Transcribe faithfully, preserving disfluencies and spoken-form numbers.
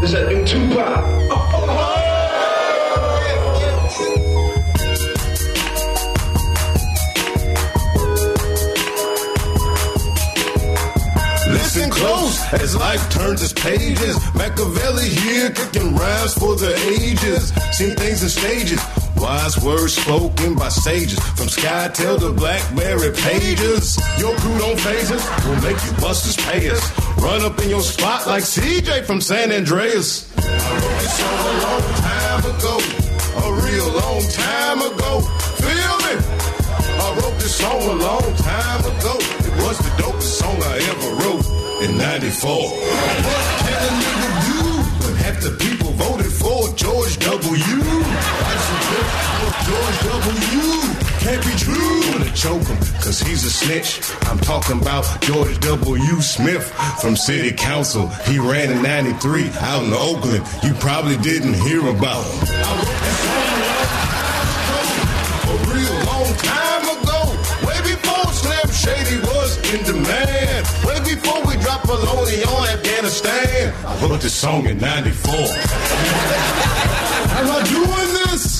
Is that new Tupac? Listen close as life turns its pages. Machiavelli here kicking rhymes for the ages. Seen things in stages. Wise words spoken by sages. From SkyTel to Blackberry pages. Your crew don't phase us. We'll make you busters pay us. Run up in your spot like C J from San Andreas. I wrote this song a long time ago. A real long time ago. Feel me? I wrote this song a long time ago. It was the dopest song I ever wrote in ninety-four. What can a nigga do? But half the people voted for George W. That's a tip for George W. Can't be true. Wanna choke him, cause he's a snitch. I'm talking about George W. Smith from City Council. He ran in ninety-three out in Oakland. You probably didn't hear about him. I wrote this song a real long time ago. Way before Slim Shady was in demand. Way before we dropped Maloney on Afghanistan. I wrote this song in ninety-four. Am I doing this?